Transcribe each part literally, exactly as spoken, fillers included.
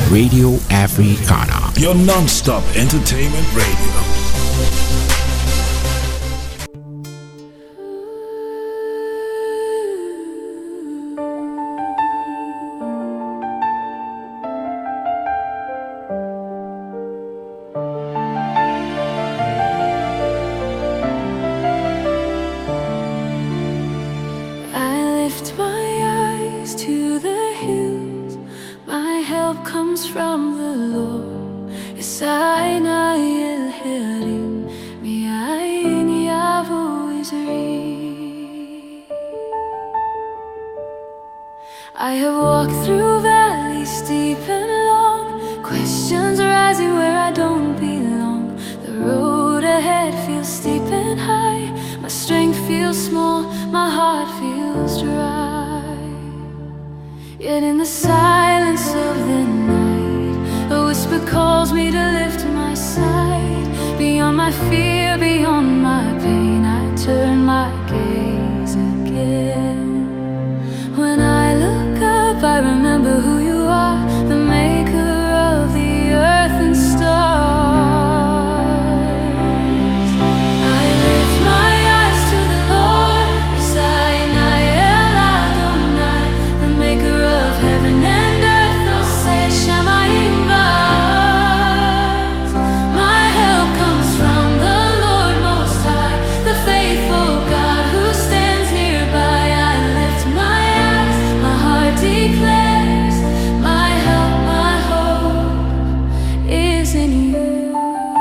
Radio Africana. Your non-stop entertainment radio. I have walked through valleys deep and long, questions arising where I don't belong. The road ahead feels steep and high, my strength feels small, my heart feels dry. Yet in the silence of the night, a whisper calls me to lift my sight. Beyond my fear, beyond my pain, I turn my gaze again. When I look up, I remember who you are, the maker of the earth and stars. I lift my eyes to the Lord, Sinai El Adonai, the maker of heaven and earth, Oseh Shamayim Va'aretz. My help comes from the Lord Most High, the faithful God who stands nearby. I lift my declares my help, my hope is in you.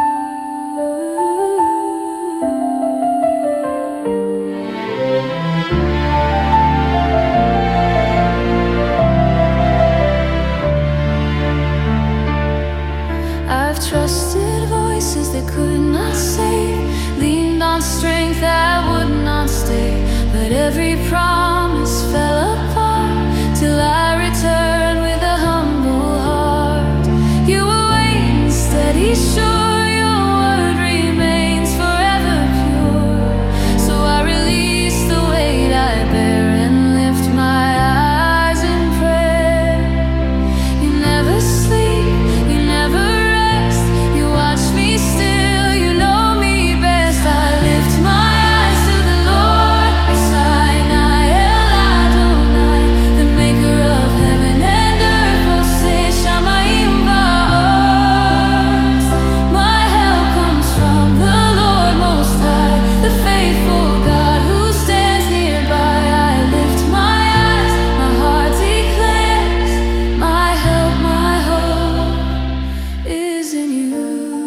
I've trusted voices that could not save, leaned on strength that would not stay, but every promise fell apart till I return with a humble heart. You were waiting steady, sure your word remains forever pure. So I release the weight I bear and lift my eyes in prayer. You never sleep, you never rest, you watch me still, you know me best. I lift my eyes to the Lord, Sinai El Adonai, the maker of heaven and earth, Oseh Shamayim Va'aretz. My help comes from the Lord Most High, the faithful God who stands nearby. I lift my eyes, my heart declares my help, my hope is in you.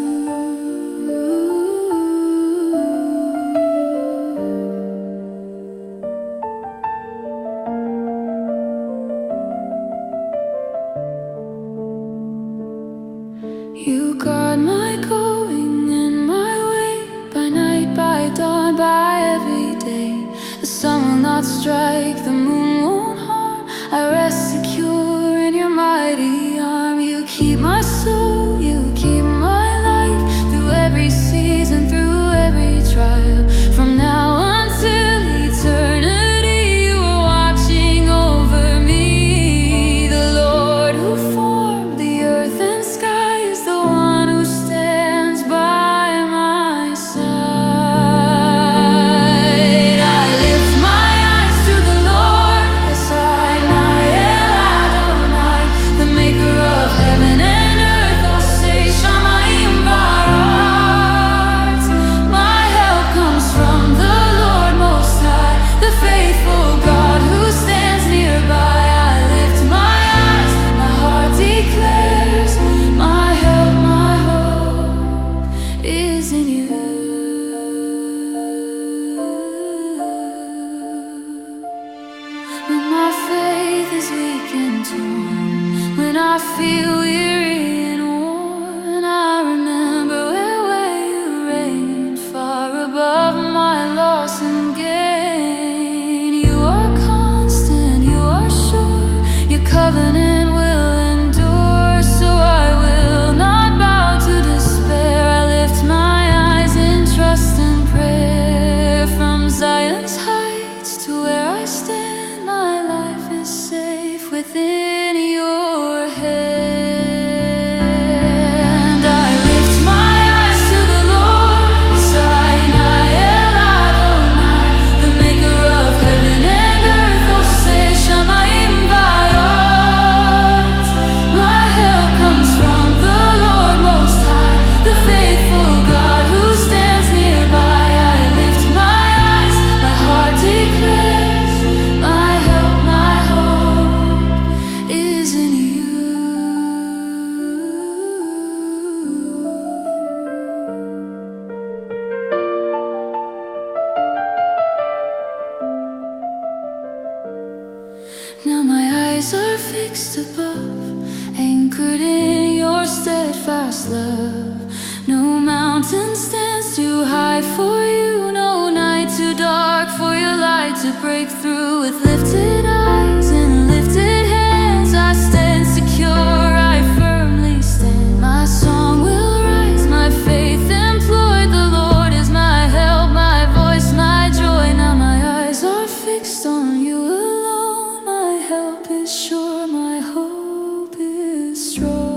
You guard my going and my way, by night, by dawn, by every day. The sun will not strike, the moon won't harm. I rest secure in your mighty arm. You keep my soul, you keep my life, through every season, through every trial. From now until eternity, you are watching over me. The Lord who formed the earth and sky is the one who stands by my side. I lift my eyes to the Lord, Sinai El Adonai, the maker of heaven and earth, Oseh Shamayim Va'aretz. My help comes from the Lord Most High, the faithful God who stands nearby. I lift my eyes, my heart declares my help, my hope is in you. When my faith is weak and torn, when I feel weary and worn, I remember where, where you reign, far above my loss and gain. You are constant, you are sure, your covenant will endure. So I will not bow to despair. I lift my eyes in trust and prayer. From Zion's heights to where I stand, my life is safe within your hand. just above, anchored in your steadfast love. No mountain stands too high for you, no night too dark for your light to break through. With lifted eyes and lifted hands, I stand secure, I firmly stand. My song will rise, my faith employed. The Lord is my help, my voice, my joy. Now my eyes are fixed on you alone. My help is sure, my hope is strong.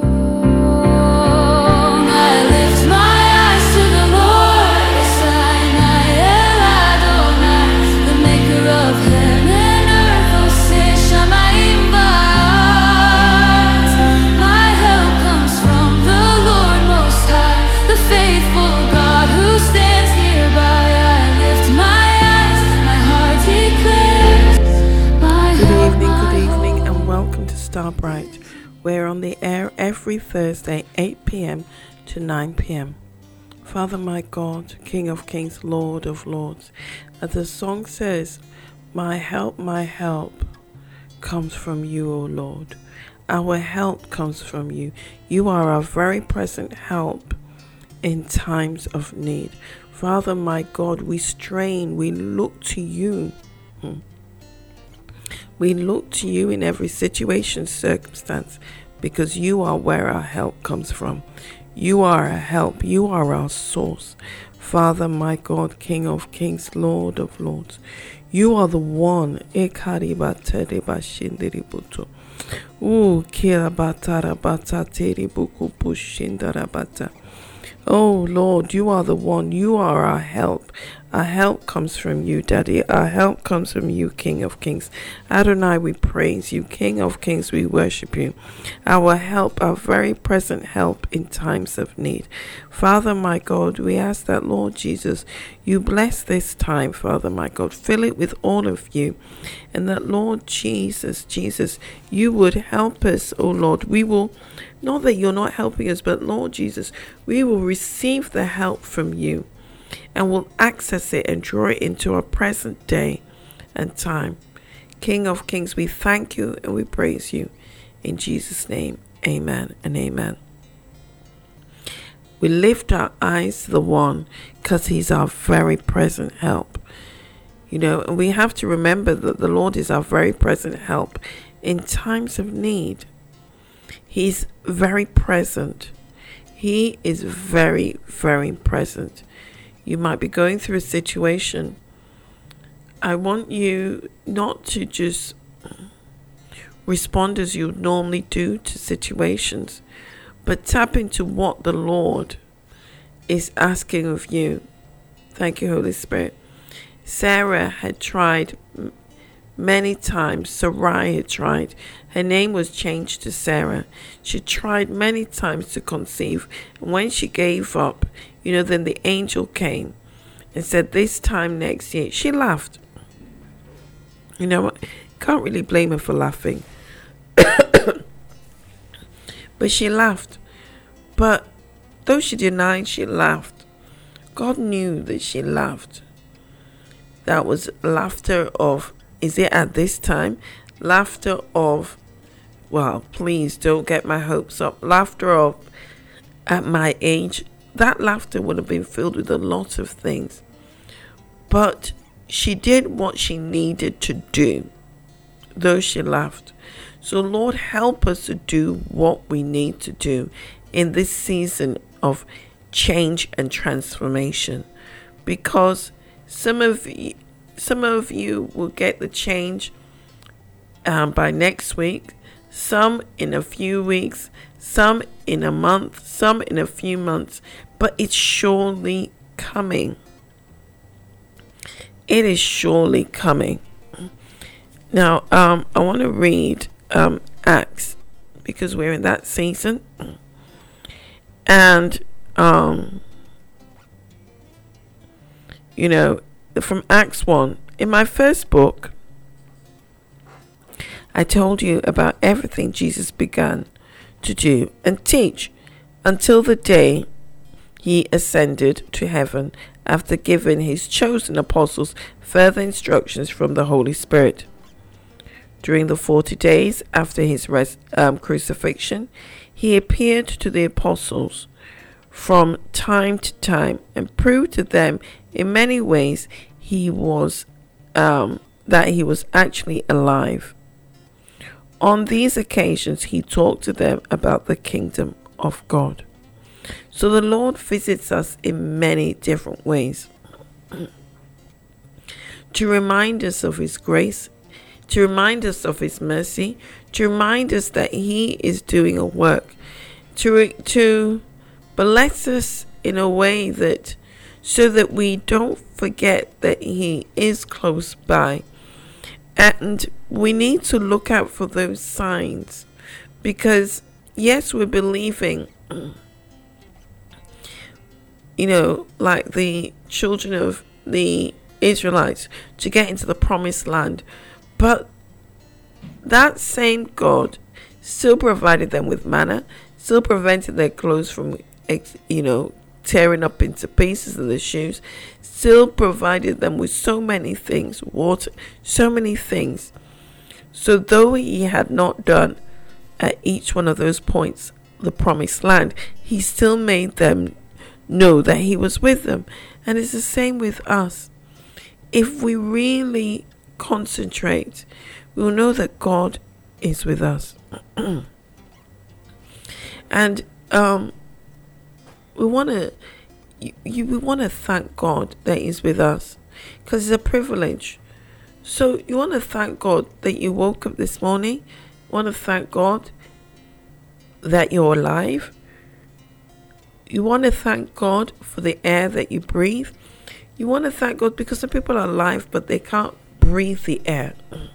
Starbright. We're on the air every Thursday, eight p.m. to nine p.m. Father, my God, King of Kings, Lord of Lords, as the song says, my help, my help comes from you, O Lord. Our help comes from you. You are our very present help in times of need. Father, my God, we strain, we look to you. Hmm. We look to you in every situation, circumstance, because you are where our help comes from. You are our help. You are our source. Father, my God, King of Kings, Lord of Lords. You are the one. Oh Lord, you are the one. You are our help. Our help comes from you, Daddy. Our help comes from you, King of Kings. Adonai, we praise you. King of Kings, we worship you. Our help, our very present help in times of need. Father, my God, we ask that, Lord Jesus, you bless this time, Father, my God. Fill it with all of you. And that, Lord Jesus, Jesus, you would help us, oh Lord. We will, not that you're not helping us, but Lord Jesus, we will receive the help from you. And we'll access it and draw it into our present day and time. King of Kings, we thank you and we praise you. In Jesus' name, amen and amen. We lift our eyes to the one because he's our very present help. You know, and we have to remember that the Lord is our very present help in times of need. He's very present. He is very, very present. You might be going through a situation. I want you not to just respond as you normally do to situations, but tap into what the Lord is asking of you. Thank you, Holy Spirit. Sarah had tried many times. Sarai had tried. Her name was changed to Sarah. She tried many times to conceive. And when she gave up, you know, then the angel came and said, this time next year. She laughed. You know what? Can't really blame her for laughing. But she laughed. But though she denied, she laughed. God knew that she laughed. That was laughter of, is it at this time? Laughter of, well, please don't get my hopes up. Laughter of, at my age. That laughter would have been filled with a lot of things. But she did what she needed to do, though she laughed. So Lord, help us to do what we need to do in this season of change and transformation. Because some of you, some of you will get the change um, by next week, some in a few weeks, some in a month, some in a few months, but it's surely coming. It is surely coming. Now, um, I want to read um, Acts, because we're in that season. And, um, you know, from Acts one, in my first book, I told you about everything Jesus began to do and teach until the day he ascended to heaven after giving his chosen apostles further instructions from the Holy Spirit. During the forty days after his res- um, crucifixion, he appeared to the apostles from time to time and proved to them in many ways he was um, that he was actually alive. On these occasions, he talked to them about the kingdom of God. So the Lord visits us in many different ways to remind us of his grace, to remind us of his mercy, to remind us that he is doing a work, to to bless us in a way that so that we don't forget that he is close by. And we need to look out for those signs, because yes, we're believing, you know, like the children of the Israelites to get into the promised land, but that same God still provided them with manna, still prevented their clothes from, you know, tearing up into pieces of the shoes, still provided them with so many things, water, so many things. So though he had not done at each one of those points the promised land, he still made them know that he was with them. And it's the same with us. If we really concentrate, we will know that God is with us. And um we want to you, you we want to thank God that he's with us, because it's a privilege. So you want to thank God that you woke up this morning. You want to thank God that you're alive. You want to thank God for the air that you breathe. You want to thank God because some people are alive but they can't breathe the air. You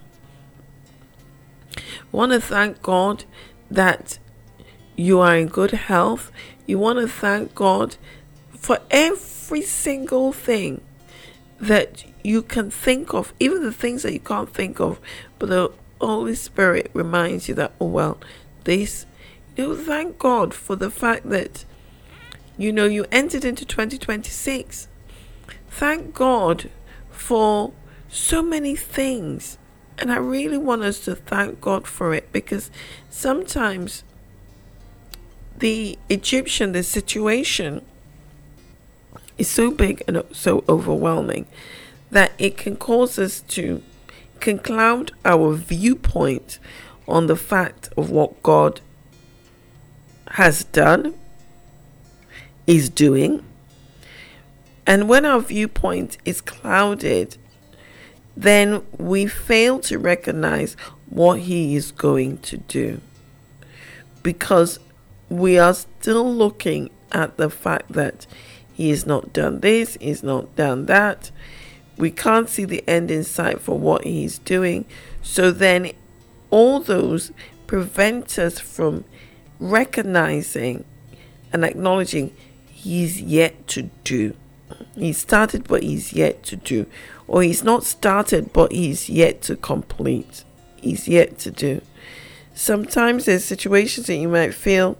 want to thank God that you are in good health. You want to thank God for every single thing that you can think of, even the things that you can't think of, but the Holy Spirit reminds you that, oh well, this, you know, thank God for the fact that, you know, you entered into twenty twenty-six. Thank God for so many things. And I really want us to thank God for it, because sometimes the Egyptian, the situation is so big and so overwhelming that it can cause us to, can cloud our viewpoint on the fact of what God has done, is doing. And when our viewpoint is clouded, then we fail to recognize what he is going to do, because we are still looking at the fact that he has not done this, he's not done that. We can't see the end in sight for what he's doing. So then all those prevent us from recognizing and acknowledging he's yet to do. He started, but he's yet to do. Or he's not started, but he's yet to complete. He's yet to do. Sometimes there's situations that you might feel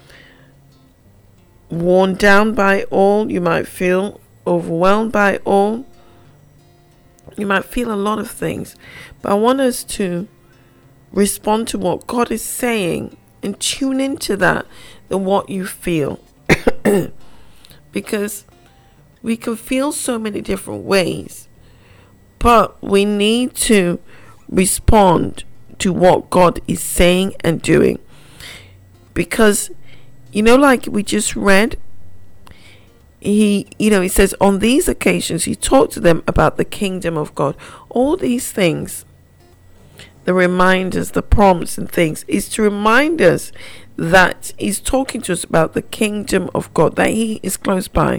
worn down by all. You might feel overwhelmed by all. You might feel a lot of things. But I want us to respond to what God is saying and tune into that than what you feel. Because we can feel so many different ways, but we need to respond to what God is saying and doing. Because, you know, like we just read, he, you know, he says on these occasions, he talked to them about the kingdom of God. All these things, the reminders, the prompts and things, is to remind us that he's talking to us about the kingdom of God, that he is close by.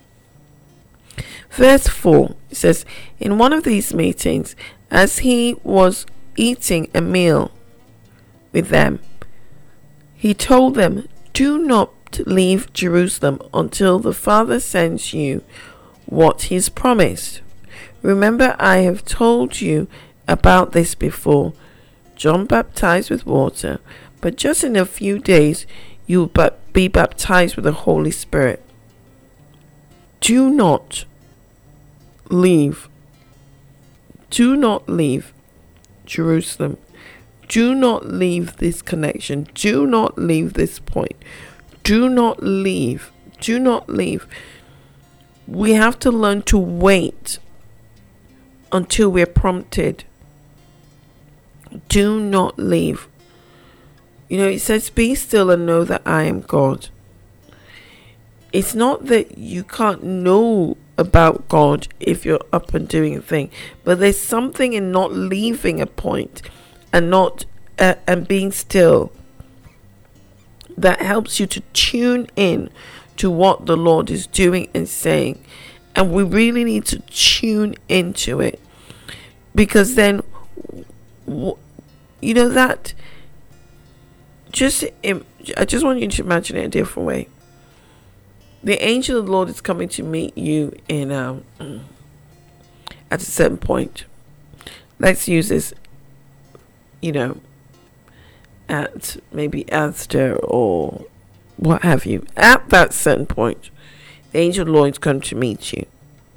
Verse four, it says, in one of these meetings, as he was eating a meal with them, he told them, do not leave Jerusalem until the Father sends you what he's promised. Remember, I have told you about this before. John baptized with water, but just in a few days you will be baptized with the Holy Spirit. Do not leave. Do not leave Jerusalem Do not leave this connection. Do not leave this point. Do not leave. Do not leave. We have to learn to wait until we're prompted. Do not leave. You know, it says, be still and know that I am God. It's not that you can't know about God if you're up and doing a thing, but there's something in not leaving a point and not uh, and being still that helps you to tune in to what the Lord is doing and saying. And we really need to tune into it, because then, you know, that just I just want you to imagine it a different way. The angel of the Lord is coming to meet you in um, at a certain point. Let's use this, you know, at maybe Asda or what have you. At that certain point, the angel of the Lord is coming to meet you.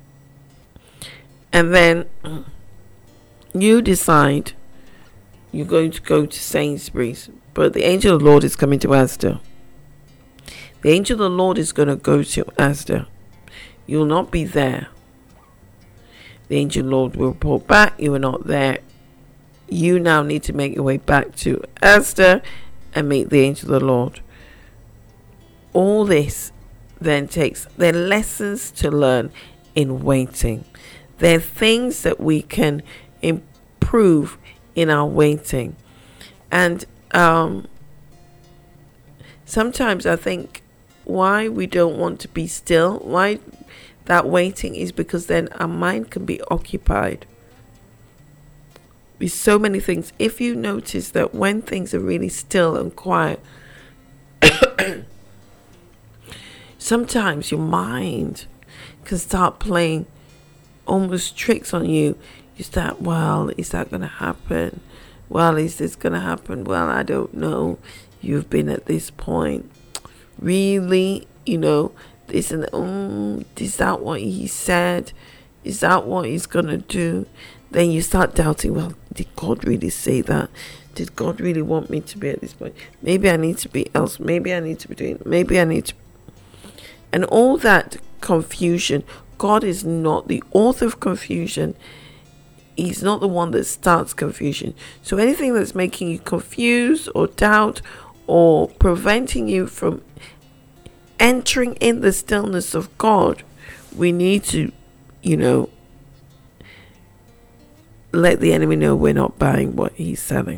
And then you decide you're going to go to Sainsbury's, but the angel of the Lord is coming to Asda. The angel of the Lord is going to go to Asda. You will not be there. The angel of the Lord will report back. You are not there. You now need to make your way back to Asda and meet the angel of the Lord. All this then takes, there are lessons to learn in waiting. There are things that we can improve in our waiting. And um, sometimes I think why we don't want to be still, why that waiting is because then our mind can be occupied with so many things. If you notice that when things are really still and quiet, sometimes your mind can start playing almost tricks on you. You start, well, is that going to happen? Well, is this going to happen? Well, I don't know. You've been at this point. Really, you know, this and um, is that what he said? Is that what he's gonna do? Then you start doubting, well, did God really say that? Did God really want me to be at this point? Maybe I need to be else. Maybe I need to be doing, maybe I need to. And all that confusion, God is not the author of confusion. He's not the one that starts confusion. So anything that's making you confused or doubt or preventing you from entering in the stillness of God, we need to, you know, let the enemy know we're not buying what he's selling.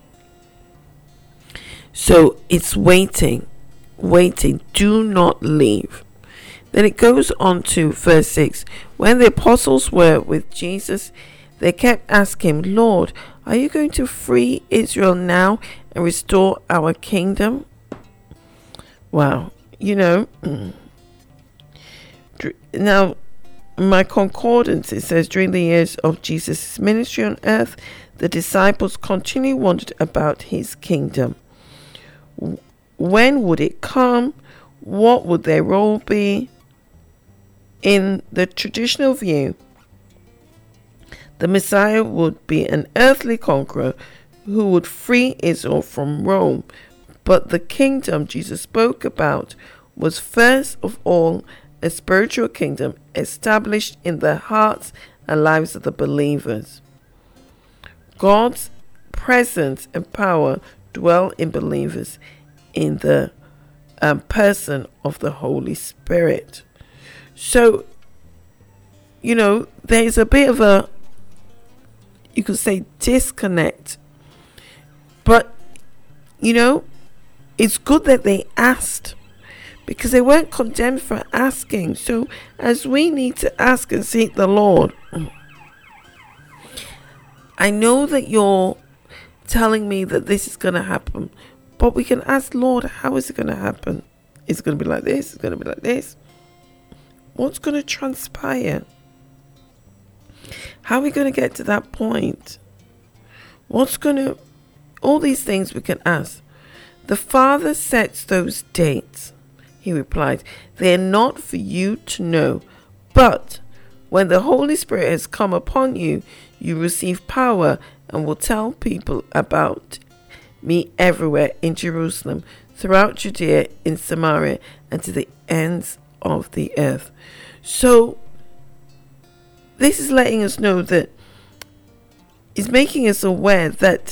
So it's waiting, waiting. Do not leave. Then it goes on to verse six. When the apostles were with Jesus, they kept asking him, Lord, are you going to free Israel now and restore our kingdom? Wow. You know, now my concordance, it says, during the years of Jesus' ministry on earth, the disciples continually wondered about his kingdom. When would it come? What would their role be? In the traditional view, the Messiah would be an earthly conqueror who would free Israel from Rome. But the kingdom Jesus spoke about was first of all a spiritual kingdom established in the hearts and lives of the believers. God's presence and power dwell in believers in the um, person of the Holy Spirit. So, you know, there's a bit of a, you could say, disconnect. But, you know, it's good that they asked, because they weren't condemned for asking. So as we need to ask and seek the Lord, I know that you're telling me that this is going to happen, but we can ask, Lord, how is it going to happen? Is it going to be like this? Is it going to be like this? What's going to transpire? How are we going to get to that point? What's going to... All these things we can ask. The Father sets those dates, he replied. They are not for you to know. But when the Holy Spirit has come upon you, you receive power, and will tell people about me everywhere in Jerusalem, throughout Judea, in Samaria, and to the ends of the earth. So this is letting us know that it's making us aware that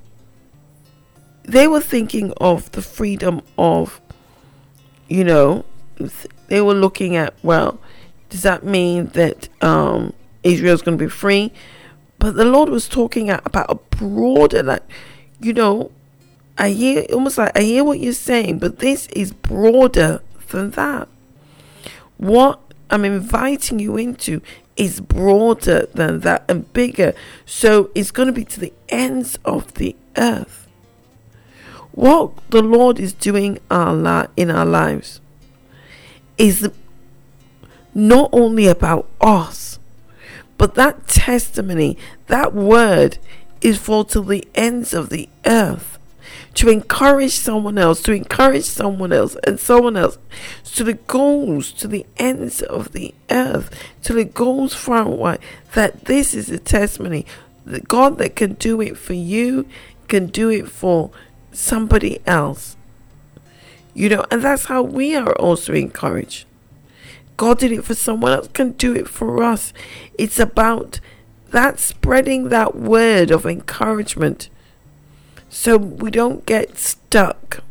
they were thinking of the freedom of, you know, they were looking at, well, does that mean that um, Israel's going to be free? But the Lord was talking about a broader, like, you know, I hear, almost like I hear what you're saying, but this is broader than that. What I'm inviting you into is broader than that and bigger. So it's going to be to the ends of the earth. What the Lord is doing our li- in our lives is not only about us, but that testimony, that word is for to the ends of the earth, to encourage someone else, to encourage someone else and someone else, to the goals, to the ends of the earth, to the goals far and wide, that this is a testimony. The God that can do it for you can do it for somebody else. You know, and that's how we are also encouraged. God did it for someone else, can do it for us. It's about that spreading that word of encouragement so we don't get stuck.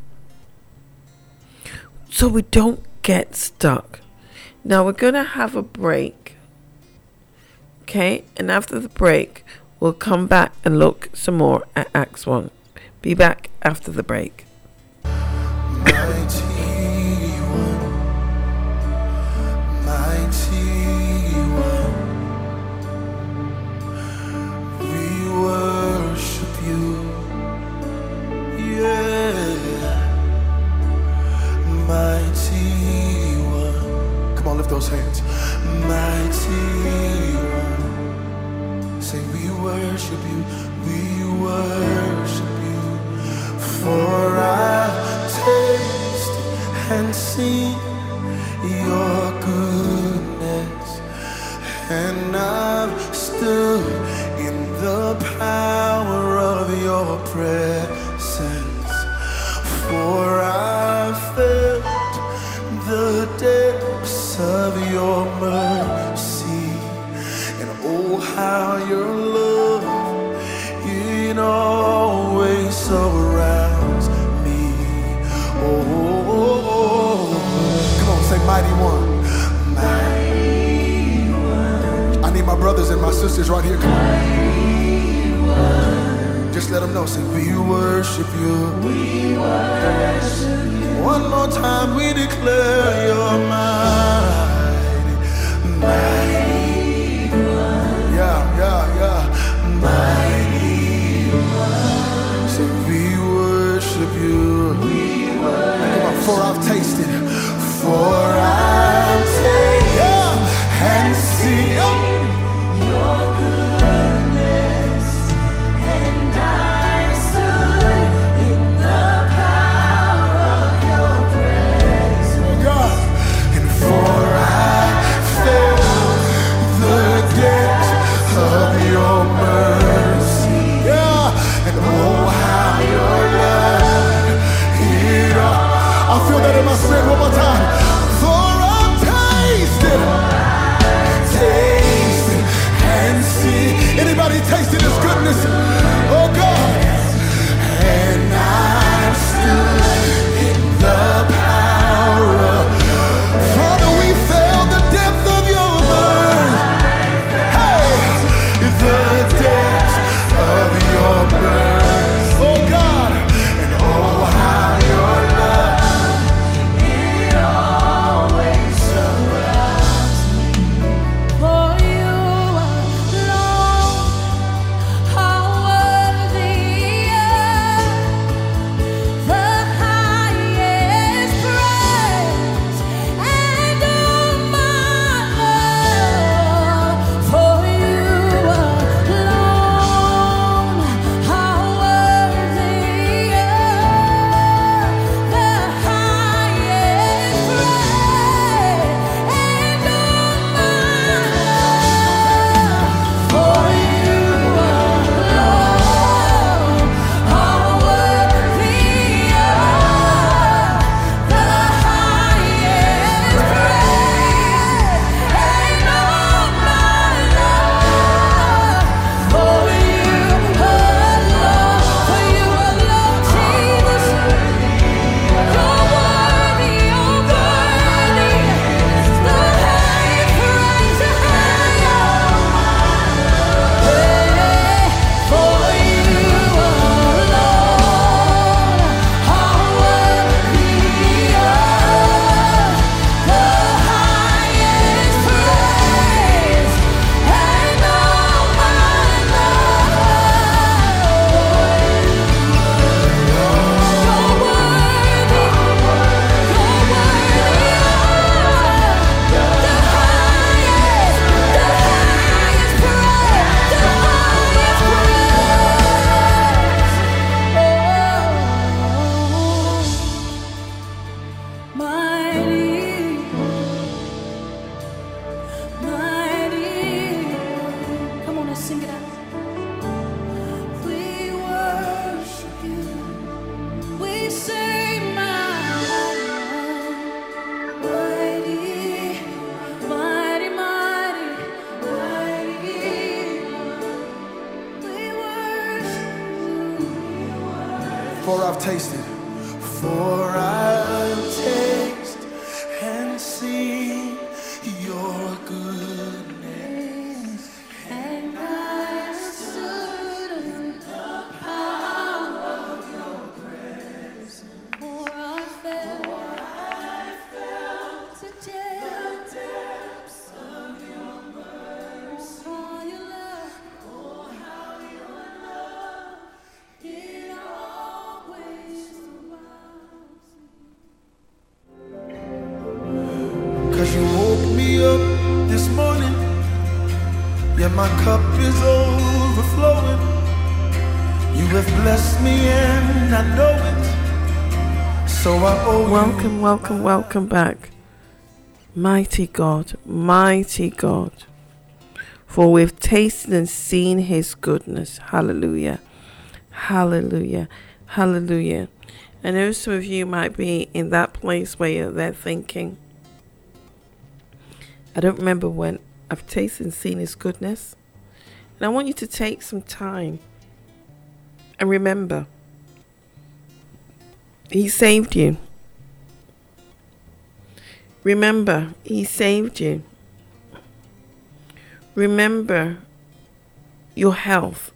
So we don't get stuck. Now we're going to have a break. Okay? And after the break, we'll come back and look some more at Acts one. Be back after the break. Those hands, mighty one. Say we worship you, we worship you. For I've tasted and seen your goodness, and I've stood in the power of your presence. For I've felt the depths of your mercy, and oh how your love, it always surrounds me. Oh, oh, oh, oh. Come on, say mighty one, mighty one. I need my brothers and my sisters right here. Come on, just let them know. Say we worship you, we worship you. One more time we declare your mighty, mighty one. Yeah, yeah, yeah. Mighty one. So we worship you. We worship. Come on, for I've tasted, for I've tasted yeah. and seen your goodness, and I stood in the in my spirit one more time. For I've tasted, tasted and seen. Anybody tasted his goodness? Oh God. And I've stood in the power of, Father, we felt the depth of your mercy. Hey, the depth of your mercy. Oh God. And oh how your love, it all I've tasted, for I've tasted and seen your goodness, and I stood in the power of your grace. For I felt, for I felt the depths of your mercy. For your love, oh how your love, it always surrounds me. 'Cause you woke me up this morning, yeah, my cup is overflowing. You have blessed me and I know it, so I owe you. Welcome, welcome, welcome back. Mighty God, mighty God. For we've tasted and seen his goodness. Hallelujah. Hallelujah. Hallelujah. I know some of you might be in that place where you're there thinking, I don't remember when I've tasted and seen his goodness. And I want you to take some time and remember, he saved you. Remember, he saved you. Remember your health.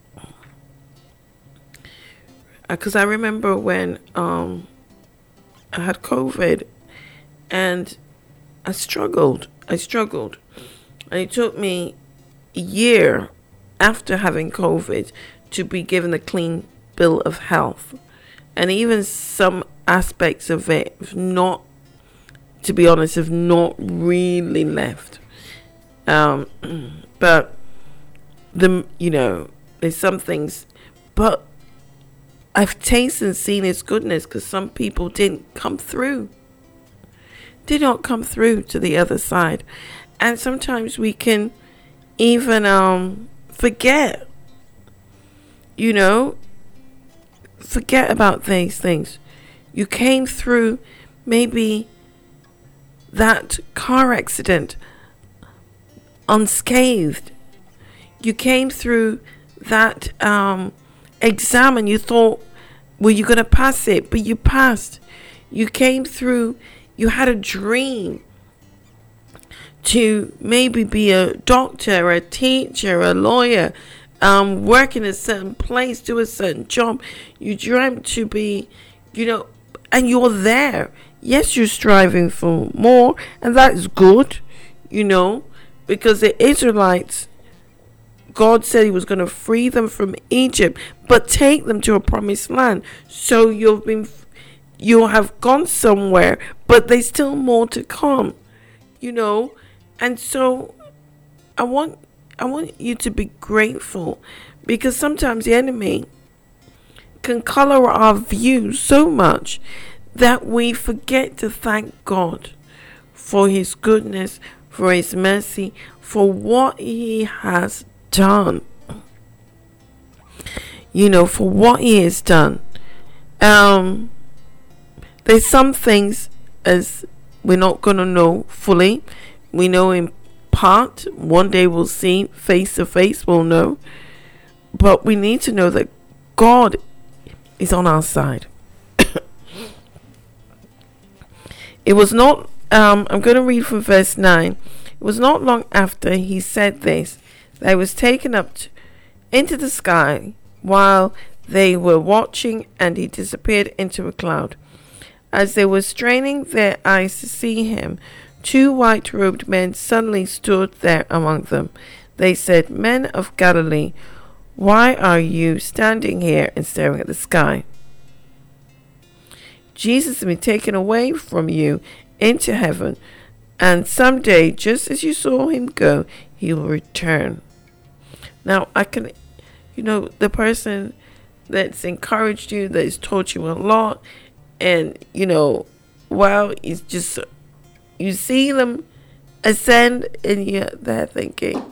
Because I remember when um, I had COVID and I struggled. I struggled. And it took me a year after having COVID to be given a clean bill of health. And even some aspects of it have not, to be honest, have not really left. Um, but, the you know, there's some things. But I've tasted and seen his goodness because some people didn't come through. Did not come through to the other side. And sometimes we can even um, forget, you know, forget about these things. You came through maybe that car accident unscathed. You came through that um, exam and you thought, well, you're going to pass it, but you passed. You came through, you had a dream to maybe be a doctor, a teacher, a lawyer, um, work in a certain place, do a certain job. You dreamt to be, you know, and you're there. Yes, you're striving for more, and that is good, you know, because the Israelites, God said he was going to free them from Egypt, but take them to a promised land. So you've been, you have gone somewhere, but there's still more to come, you know. And so I want, I want you to be grateful, because sometimes the enemy can color our view so much that we forget to thank God for his goodness, for his mercy, for what he has done. You know, for what he has done. Um, there's some things as we're not going to know fully. We know in part. One day we'll see face to face, we'll know. But we need to know that God is on our side. It was not, um, I'm going to read from verse nine. It was not long after he said this that he was taken up to, into the sky while they were watching, and he disappeared into a cloud. As they were straining their eyes to see him, two white-robed men suddenly stood there among them. They said, "Men of Galilee, why are you standing here and staring at the sky? Jesus has been taken away from you into heaven, and someday, just as you saw him go, he will return." Now, I can, you know, the person that's encouraged you, that's taught you a lot, and, you know, wow, it's just, you see them ascend, and you're there thinking,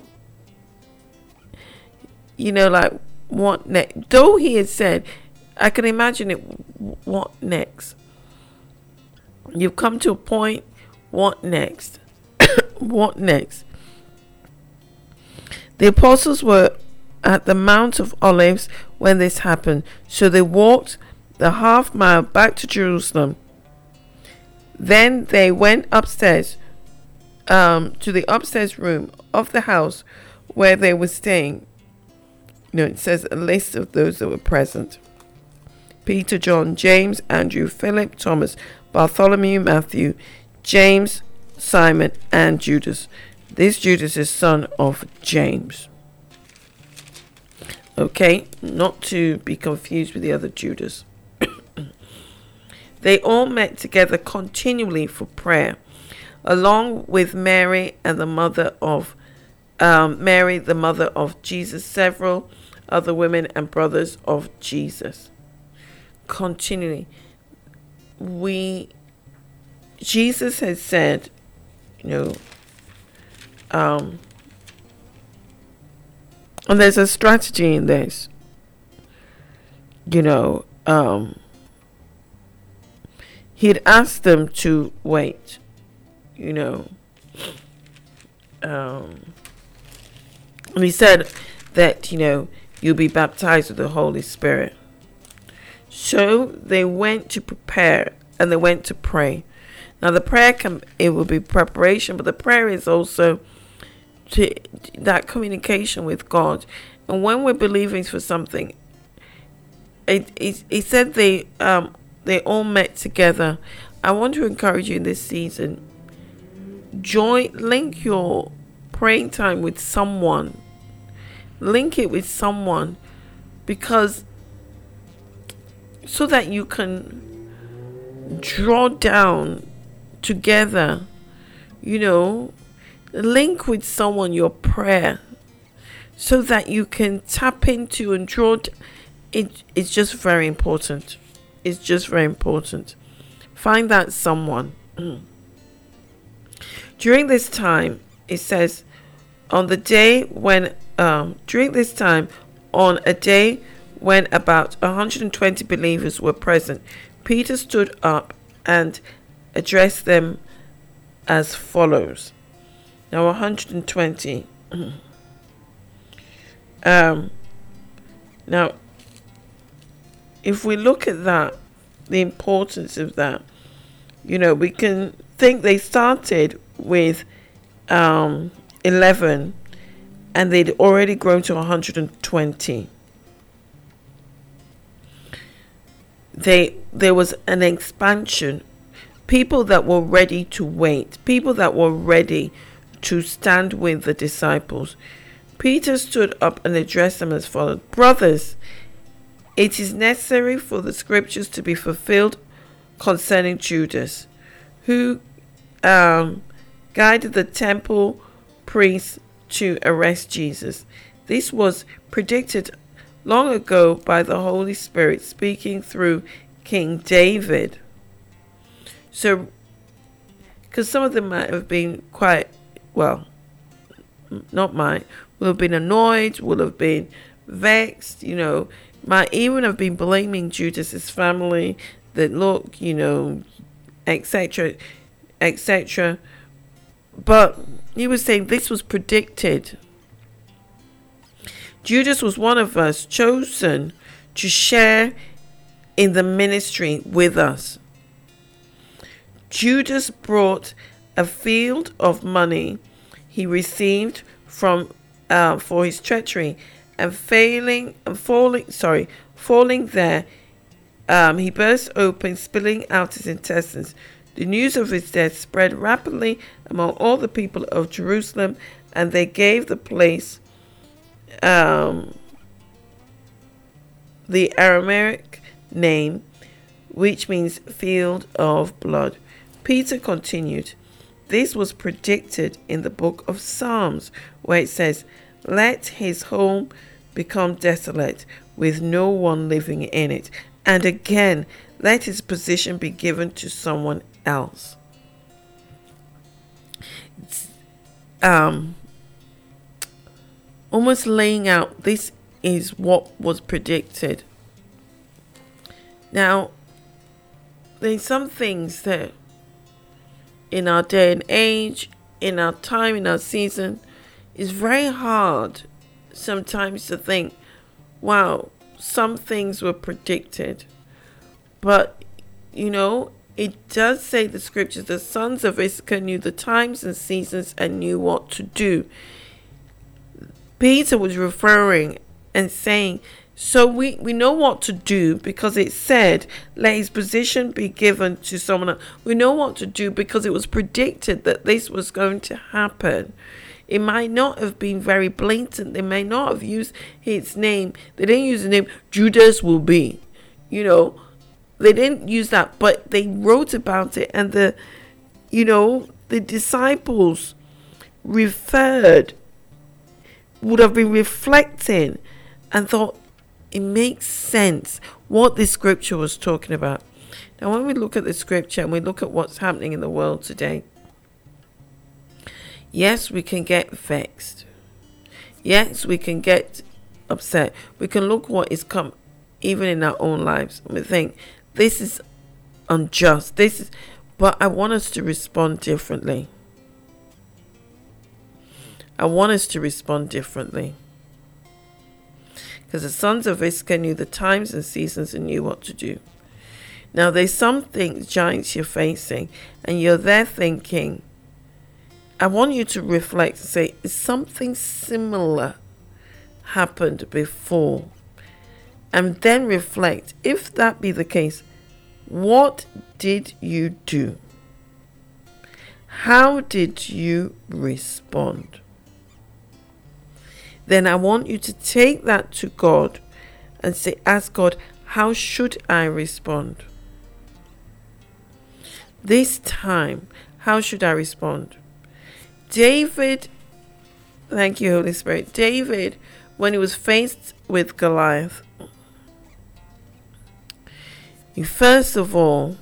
you know, like, what next? Though he had said, I can imagine it, what next? You've come to a point, what next? What next? The apostles were at the Mount of Olives when this happened. So they walked the half mile back to Jerusalem. Then they went upstairs um, to the upstairs room of the house where they were staying. You know, it says a list of those that were present. Peter, John, James, Andrew, Philip, Thomas, Bartholomew, Matthew, James, Simon, and Judas. This Judas is son of James. Okay, not to be confused with the other Judas. They all met together continually for prayer, along with Mary and the mother of um, Mary, the mother of Jesus, several other women and brothers of Jesus. Continually, we Jesus has said, you know, um, and there's a strategy in this, you know. Um, he'd asked them to wait, you know, um, and he said that, you know, you'll be baptized with the Holy Spirit. So they went to prepare and they went to pray. Now the prayer can, it will be preparation, but the prayer is also to that communication with God. And when we're believing for something, it it, it said they um they all met together. I want to encourage you in this season, join, link your praying time with someone. Link it with someone, because so that you can draw down together, you know, link with someone your prayer, so that you can tap into and draw d- it. It's just very important. It's just very important. Find that someone. During this time, it says, on the day when um during this time on a day when about one hundred twenty believers were present, Peter stood up and addressed them as follows. Now one hundred twenty. um now if we look at that, the importance of that, you know, we can think they started with um eleven and they'd already grown to one hundred twenty. They there was an expansion. People that were ready to wait. People that were ready to stand with the disciples. Peter stood up and addressed them as follows. Brothers, it is necessary for the scriptures to be fulfilled concerning Judas, who um, guided the temple priests to arrest Jesus. This was predicted long ago by the Holy Spirit speaking through King David. So, because some of them might have been quite, well, not might, will have been annoyed, will have been vexed, you know, might even have been blaming Judas's family, that look, you know, et cetera, et cetera. But he was saying this was predicted. Judas was one of us, chosen to share in the ministry with us. Judas brought a field of money he received from uh, for his treachery, and failing and falling, sorry, falling there, um, he burst open, spilling out his intestines. The news of his death spread rapidly among all the people of Jerusalem, and they gave the place um, the Aramaic name, which means field of blood. Peter continued, this was predicted in the book of Psalms, where it says, let his home become desolate, with no one living in it. And again, let his position be given to someone else. It's, um, almost laying out, this is what was predicted. Now, there's some things that in our day and age, in our time, in our season, it's very hard sometimes to think, wow, some things were predicted. But, you know, it does say the scriptures, the sons of Issachar knew the times and seasons and knew what to do. Peter was referring and saying, so we, we know what to do because it said, let his position be given to someone else. We know what to do because it was predicted that this was going to happen. It might not have been very blatant. They may not have used his name. They didn't use the name Judas will be. You know, they didn't use that, but they wrote about it. And the, you know, the disciples referred, would have been reflecting and thought, it makes sense what this scripture was talking about. Now, when we look at the scripture and we look at what's happening in the world today, yes, we can get vexed. Yes, we can get upset. We can look what is come even in our own lives and we think, this is unjust. This is, but I want us to respond differently. I want us to respond differently. Because the sons of Issachar knew the times and seasons and knew what to do. Now there's some things, giants, you're facing, and you're there thinking, I want you to reflect and say, is something similar happened before? And then reflect, if that be the case, what did you do? How did you respond? Then I want you to take that to God and say, ask God, how should I respond? This time, how should I respond? David, thank you, Holy Spirit. David, when he was faced with Goliath, he first of all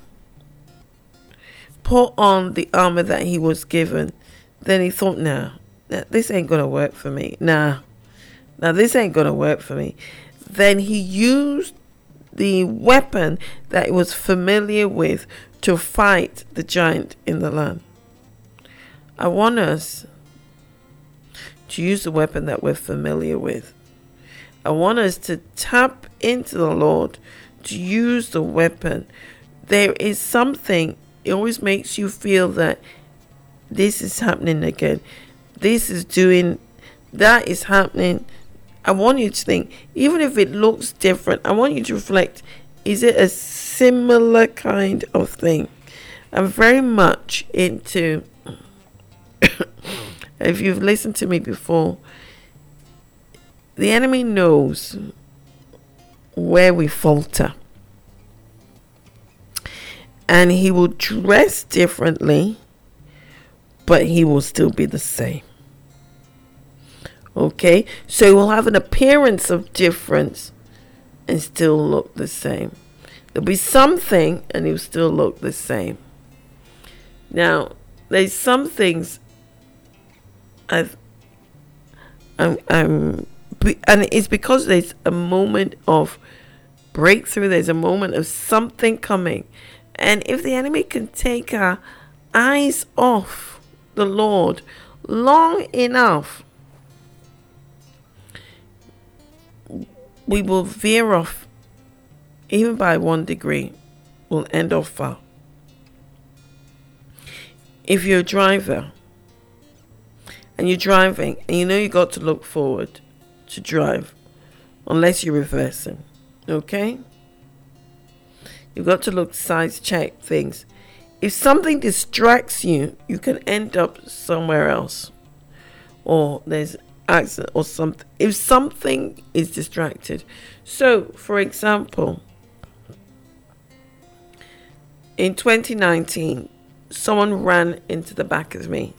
put on the armor that he was given. Then he thought, nah, this ain't going to work for me. Nah. Now, this ain't going to work for me. Then he used the weapon that he was familiar with to fight the giant in the land. I want us to use the weapon that we're familiar with. I want us to tap into the Lord to use the weapon. There is something, it always makes you feel that this is happening again. This is doing, that is happening. I want you to think, even if it looks different, I want you to reflect, is it a similar kind of thing? I'm very much into, if you've listened to me before, the enemy knows where we falter. And he will dress differently, but he will still be the same. Okay, so he will have an appearance of difference and still look the same. There'll be something and he'll still look the same. Now, there's some things I've, I'm, I'm, and it's because there's a moment of breakthrough, there's a moment of something coming. And if the enemy can take our eyes off the Lord long enough, we will veer off, even by one degree, we'll end off far. If you're a driver and you're driving and you know you got to look forward to drive, unless you're reversing, okay? You've got to look, size check things. If something distracts you, you can end up somewhere else. Or there's accident or something. If something is distracted. So, for example, in twenty nineteen, someone ran into the back of me.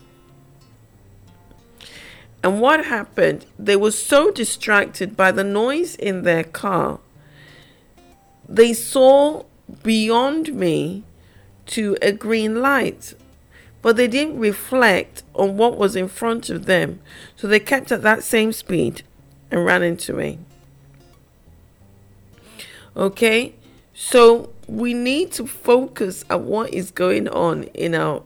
And what happened? They were so distracted by the noise in their car. They saw beyond me to a green light, but they didn't reflect on what was in front of them. So they kept at that same speed and ran into me. Okay, so we need to focus on what is going on in our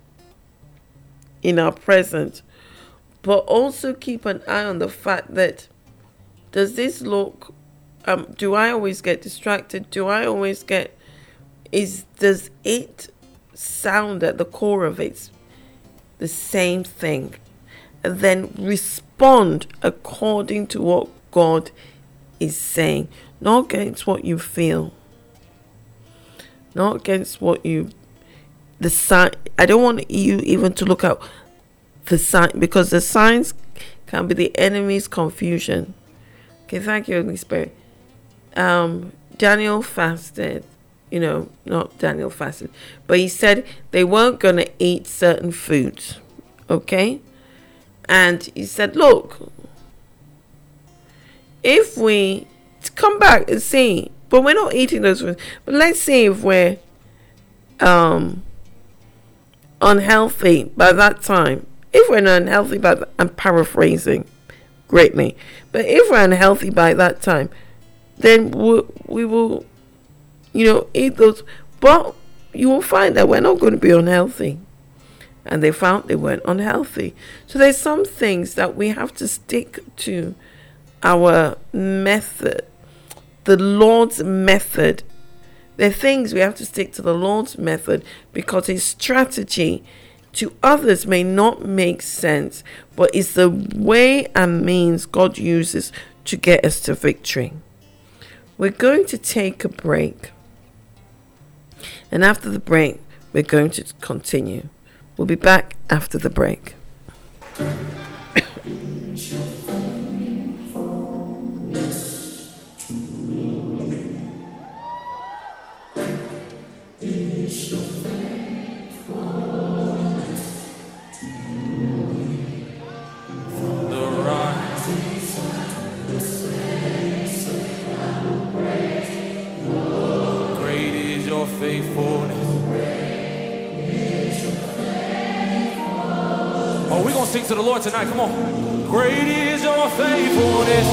in our present, but also keep an eye on the fact that, does this look, um, do I always get distracted? Do I always get is, does it sound at the core of it the same thing? And then respond according to what God is saying, not against what you feel, not against what you, the sign. I don't want you even to look at the sign, because the signs can be the enemy's confusion. Okay, thank you, Holy Spirit. Um, Daniel fasted, you know, not Daniel fasted, but he said they weren't going to eat certain foods, okay? And he said, look, if we come back and see, but we're not eating those foods, but let's see if we're um, unhealthy by that time. If we're not unhealthy by that, I'm paraphrasing greatly, but if we're unhealthy by that time, then we, we will, you know, eat those. But you will find that we're not going to be unhealthy. And they found they weren't unhealthy. So there's some things that we have to stick to our method, the Lord's method. There are things we have to stick to the Lord's method, because his strategy to others may not make sense, but it's the way and means God uses to get us to victory. We're going to take a break. And after the break, we're going to continue. We'll be back after the break. Oh, we're going to sing to the Lord tonight. Come on. Great is your faithfulness.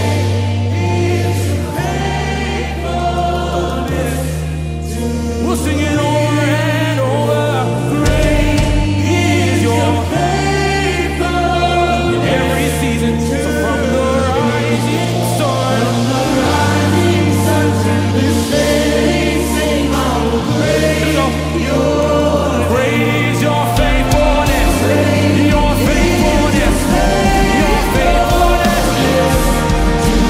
We'll sing it over and over. Great is your faithfulness. In every season, so from the rising sun, from the rising sun to the setting, sing how great your great is your faithfulness. Your faithfulness, your faithfulness.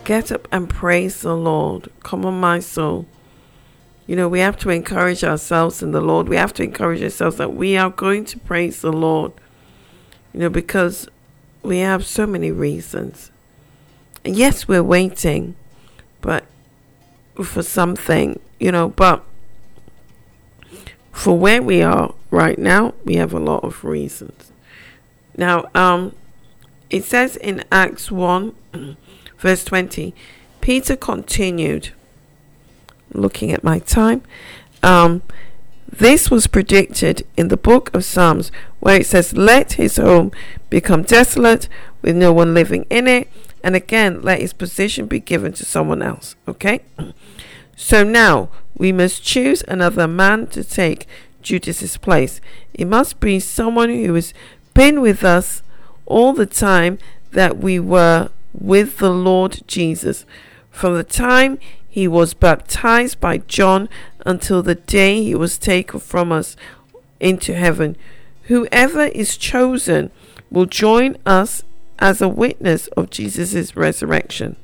Get up and praise the Lord. Come on, my soul. You know, we have to encourage ourselves in the Lord. We have to encourage ourselves that we are going to praise the Lord. You know, because we have so many reasons. And yes, we're waiting, but for something, you know, but for where we are right now, we have a lot of reasons. Now, um, it says in Acts one, verse twenty, Peter continued, looking at my time, um, this was predicted in the book of Psalms, where it says, let his home become desolate with no one living in it. And again, let his position be given to someone else. Okay? So now we must choose another man to take Judas's place. It must be someone who has been with us all the time that we were with the Lord Jesus, from the time he was baptized by John until the day he was taken from us into heaven. Whoever is chosen will join us as a witness of Jesus' resurrection.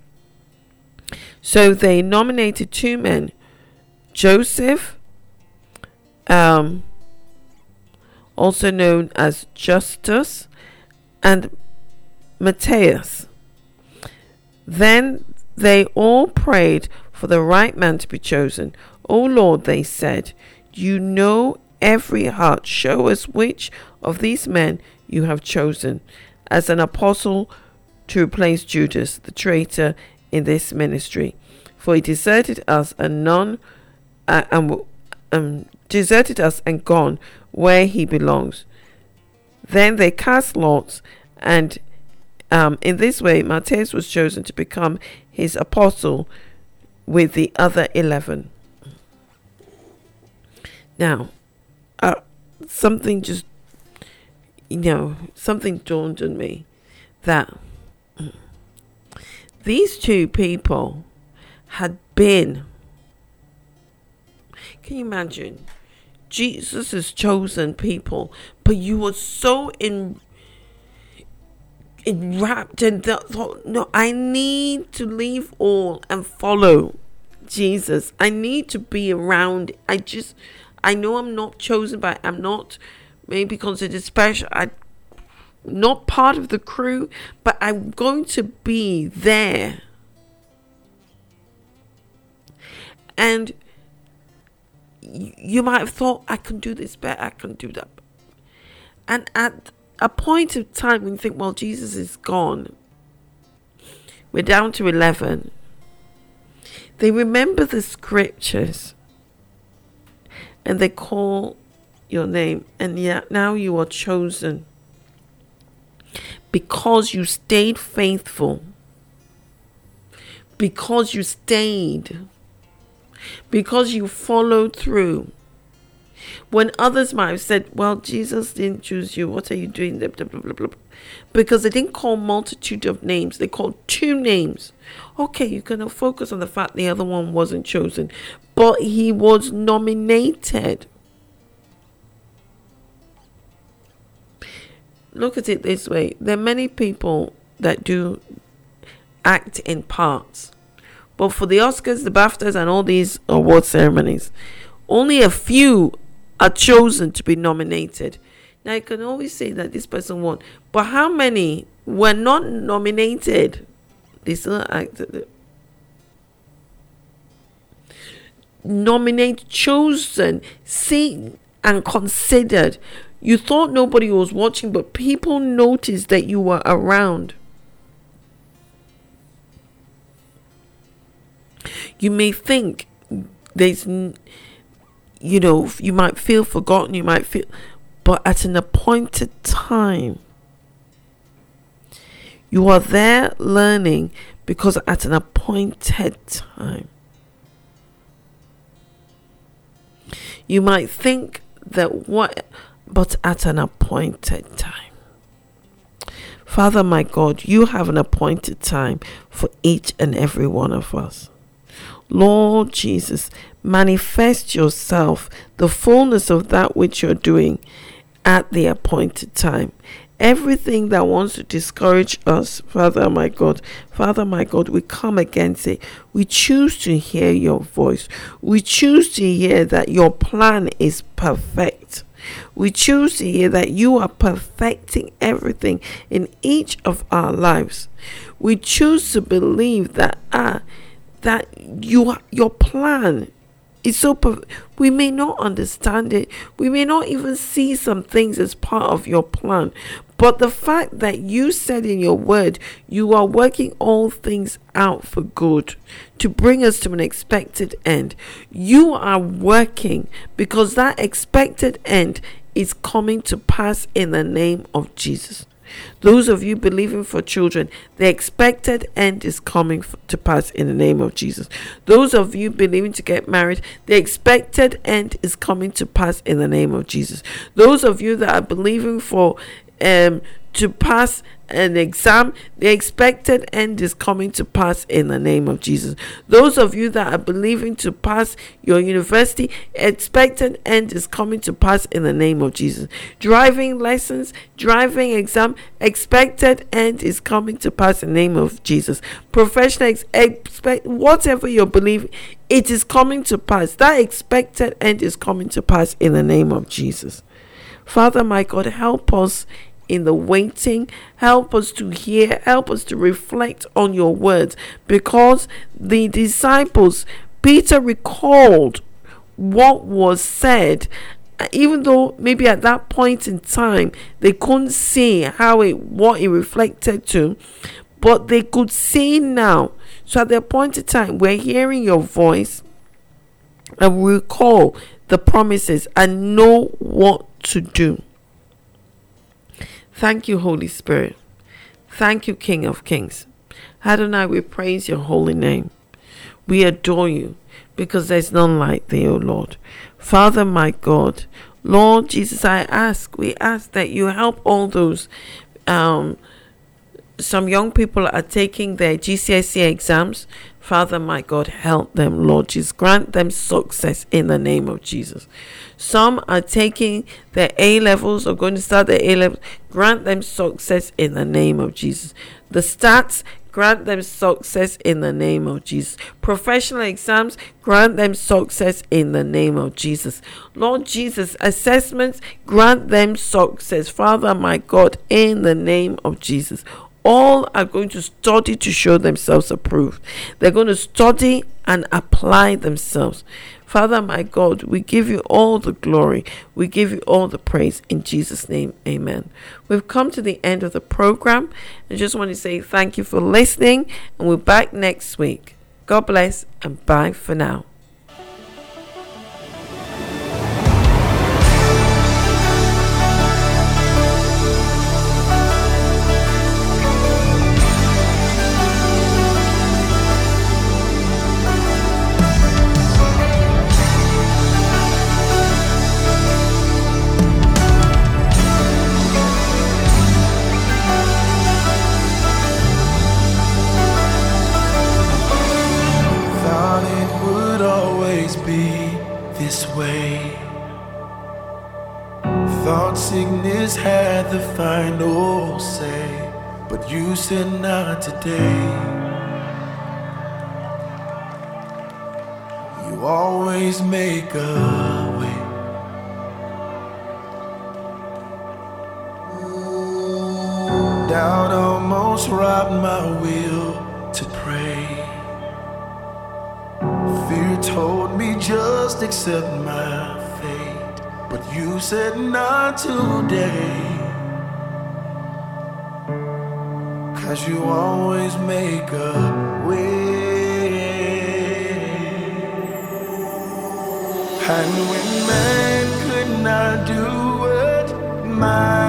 So they nominated two men, Joseph, um, also known as Justus, and Matthias. Then they all prayed for the right man to be chosen. O Lord, they said, you know every heart. Show us which of these men you have chosen as an apostle to replace Judas, the traitor, in this ministry. For he deserted us and none uh, and um, deserted us and gone where he belongs. Then they cast lots, and um, in this way Matthias was chosen to become his apostle with the other eleven. Now, uh, something just, you know, something dawned on me, that these two people had been, can you imagine, Jesus' chosen people, but you were so in, enwrapped in the thought, no, I need to leave all and follow Jesus. I need to be around. I just, I know I'm not chosen, but I'm not maybe considered special. I'm not part of the crew, but I'm going to be there. And you might have thought, I can do this better, I can do that. And at a point of time when you think, well, Jesus is gone, we're down to eleven. They remember the scriptures and they call your name, and yet now you are chosen because you stayed faithful, because you stayed, because you followed through. When others might have said, well, Jesus didn't choose you, what are you doing? Blah, blah, blah, blah. Because they didn't call multitude of names, they called two names. Okay, you can focus on the fact the other one wasn't chosen, but he was nominated. Look at it this way. There are many people that do act in parts. But for the Oscars, the BAFTAs, and all these award ceremonies, only a few are chosen to be nominated. Now, you can always say that this person won. But how many were not nominated? They still acted. Nominated, chosen, seen, and considered. You thought nobody was watching, but people noticed that you were around. You may think there's, you know, you might feel forgotten, you might feel, but at an appointed time, you are there learning, because at an appointed time, you might think that what, but at an appointed time. Father, my God, you have an appointed time for each and every one of us. Lord Jesus, manifest yourself, the fullness of that which you're doing at the appointed time. Everything that wants to discourage us, Father my God, Father my God, we come against it. We choose to hear your voice. We choose to hear that your plan is perfect. We choose to hear that you are perfecting everything in each of our lives. We choose to believe that ah, that you your plan is so perfect. We may not understand it. We may not even see some things as part of your plan. But the fact that you said in your word, you are working all things out for good to bring us to an expected end. You are working because that expected end is coming to pass in the name of Jesus. Those of you believing for children, the expected end is coming f- to pass in the name of Jesus. Those of you believing to get married, the expected end is coming to pass in the name of Jesus. Those of you that are believing for um to pass an exam, the expected end is coming to pass in the name of Jesus. Those of you that are believing to pass your university, expected end is coming to pass in the name of Jesus. Driving lessons, driving exam, expected end is coming to pass in the name of Jesus. Professional ex- expect whatever you're believing, it is coming to pass. That expected end is coming to pass in the name of Jesus. Father my God, help us in the waiting. Help us to hear. Help us to reflect on your words, because the disciples, Peter recalled what was said, even though maybe at that point in time they couldn't see how it what it reflected to, but they could see now. So at the appointed time, we're hearing your voice and recall the promises and know what to do. Thank you, Holy Spirit. Thank you, King of Kings. Adonai, we praise your holy name. We adore you because there's none like thee, O Lord. Father, my God, Lord Jesus, I ask, we ask that you help all those, um, some young people are taking their G C S E exams. Father, my God, help them, Lord Jesus. Grant them success in the name of Jesus. Some are taking their A-levels or going to start their A-levels. Grant them success in the name of Jesus. The stats, grant them success in the name of Jesus. Professional exams, grant them success in the name of Jesus. Lord Jesus, assessments, grant them success. Father, my God, in the name of Jesus. All are going to study to show themselves approved. They're going to study and apply themselves. Father, my God, we give you all the glory. We give you all the praise in Jesus' name. Amen. We've come to the end of the program. I just want to say thank you for listening, and we're back next week. God bless and bye for now. Thought sickness had the final say, but you said not today. You always make a way. Doubt almost robbed my will to pray. Fear told me just accept my fate, but you said not today. 'Cause you always make a way. And when man could not do it, my